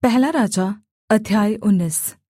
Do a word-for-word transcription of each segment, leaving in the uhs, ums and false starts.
पहला राजा अध्याय उन्नीस।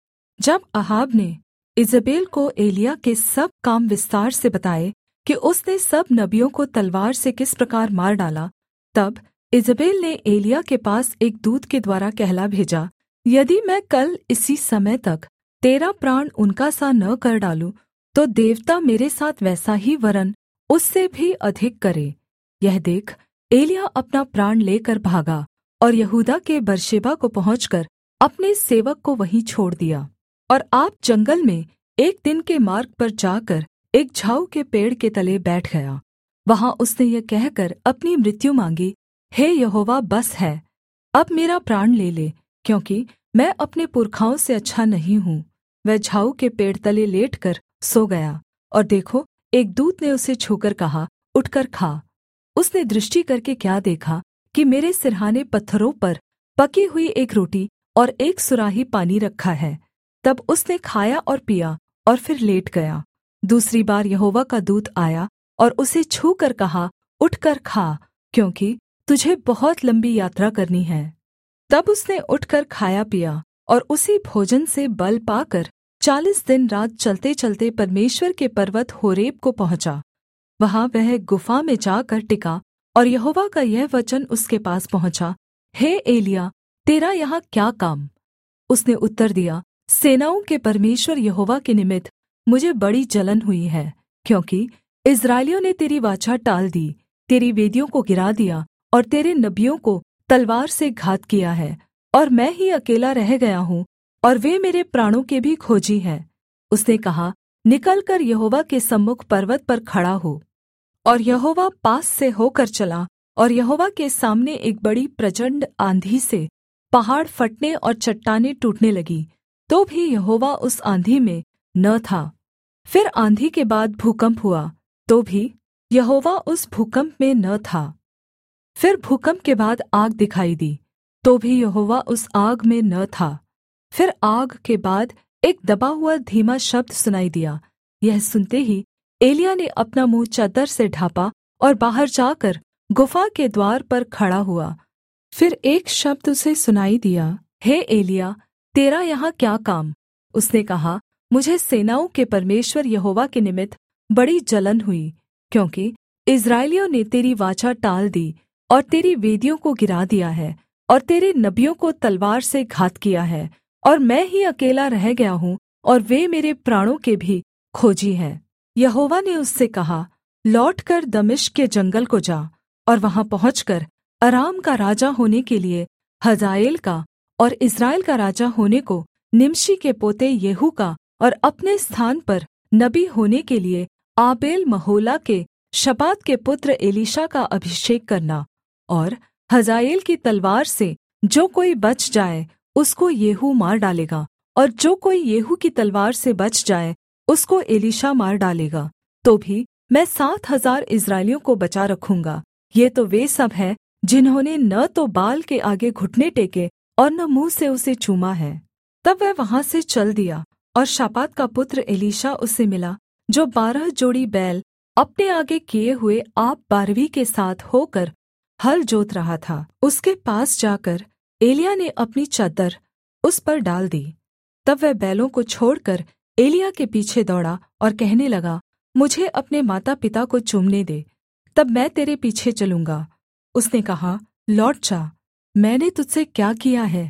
जब अहाब ने ईजेबेल को एलिय्याह के सब काम विस्तार से बताए कि उसने सब नबियों को तलवार से किस प्रकार मार डाला, तब ईजेबेल ने एलिय्याह के पास एक दूत के द्वारा कहला भेजा, यदि मैं कल इसी समय तक तेरा प्राण उनका सा न कर डालूँ, तो देवता मेरे साथ वैसा ही वरन् उससे भी अधिक करे। यह देख, एलिय्याह अपना प्राण लेकर भागा और यहूदा के बर्शेबा को पहुँचकर अपने सेवक को वहीं छोड़ दिया। और आप जंगल में एक दिन के मार्ग पर जाकर एक झाऊ के पेड़ के तले बैठ गया। वहाँ उसने यह कहकर अपनी मृत्यु माँगी, हे यहोवा, बस है, अब मेरा प्राण ले ले, क्योंकि मैं अपने पुरखाओं से अच्छा नहीं हूँ। वह झाऊ के पेड़ तले लेटकर सो गया, और देखो, एक दूत ने उसे छूकर कहा, उठकर खा। उसने दृष्टि करके क्या देखा कि मेरे सिरहाने पत्थरों पर पकी हुई एक रोटी और एक सुराही पानी रखा है। तब उसने खाया और पिया और फिर लेट गया। दूसरी बार यहोवा का दूत आया और उसे छूकर कहा, उठकर खा, क्योंकि तुझे बहुत लम्बी यात्रा करनी है। तब उसने उठकर खाया पिया और उसी भोजन से बल पाकर चालीस दिन रात चलते-चलते परमेश्वर के पर्वत होरेब को पहुँचा। वहाँ वह गुफा में जाकर टिका, और यहोवा का यह वचन उसके पास पहुँचा, हे एलिय्याह, तेरा यहाँ क्या काम? उसने उत्तर दिया, सेनाओं के परमेश्वर यहोवा के निमित्त मुझे बड़ी जलन हुई है, क्योंकि इस्राएलियों ने तेरी वाचा टाल दी, तेरी वेदियों को गिरा दिया और तेरे नबियों को तलवार से घात किया है, और मैं ही अकेला रह गया हूँ, और वे मेरे प्राणों के भी खोजी हैं। उसने कहा, निकलकर यहोवा के सम्मुख पर्वत पर खड़ा हो। और यहोवा पास से होकर चला, और यहोवा के सामने एक बड़ी प्रचण्ड आँधी से पहाड़ फटने और चट्टानें टूटने लगी, तो भी यहोवा उस आँधी में न था। फिर आँधी के बाद भूकम्प हुआ, तो भी यहोवा उस भूकम्प में न था। फिर भूकम्प के बाद आग दिखाई दी, तो भी यहोवा उस आग में न था। फिर आग के बाद एक दबा हुआ धीमा शब्द सुनाई दिया। यह सुनते ही एलिय्याह ने अपना मुँह चद्दर से ढाँपा और बाहर जाकर गुफा के द्वार पर खड़ा हुआ। फिर एक शब्द उसे सुनाई दिया, हे एलिय्याह, तेरा यहाँ क्या काम? उसने कहा, मुझे सेनाओं के परमेश्वर यहोवा के निमित्त बड़ी जलन हुई, क्योंकि इस्राएलियों ने तेरी वाचा टाल दी और तेरी वेदियों को गिरा दिया है, और तेरे नबियों को तलवार से घात किया है, और मैं ही अकेला रह गया हूँ, और वे मेरे प्राणों के भी खोजी हैं। यहोवा ने उससे कहा, लौटकर दमिश्क के जंगल को जा, और वहाँ पहुँचकर अराम का राजा होने के लिए हजाएल का, और इस्राएल का राजा होने को निमशी के पोते येहू का, और अपने स्थान पर नबी होने के लिए आबेल महोला के शपात के पुत्र एलीशा का अभिषेक करना। और हजाएल की तलवार से जो कोई बच जाए उसको येहू मार डालेगा, और जो कोई येहू की तलवार से बच जाए उसको एलीशा मार डालेगा। तो भी मैं सात हजार इस्राएलियों को बचा रखूँगा। ये तो वे सब हैं जिन्होंने न तो बाल के आगे घुटने टेके और न मुँह से उसे चूमा है। तब वह वहाँ से चल दिया, और शापात का पुत्र एलीशा उससे मिला, जो बारह जोड़ी बैल अपने आगे किए हुए आप बारहवीं के साथ होकर हल जोत रहा था। उसके पास जाकर एलिय्याह ने अपनी चद्दर उस पर डाल दी। तब वह बैलों को छोड़कर एलिय्याह के पीछे दौड़ा और कहने लगा, मुझे अपने माता पिता को चूमने दे, तब मैं तेरे पीछे चलूँगा। उसने कहा, लौट जा, मैंने तुझसे क्या किया है?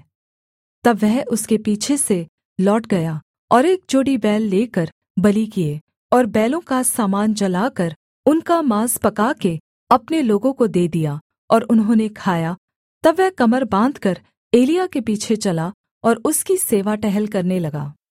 तब वह उसके पीछे से लौट गया और एक जोड़ी बैल लेकर बलि किए, और बैलों का सामान जलाकर उनका माँस पका के अपने लोगों को दे दिया, और उन्होंने खाया। तब वह कमर बाँधकर एलिय्याह के पीछे चला और उसकी सेवा टहल करने लगा।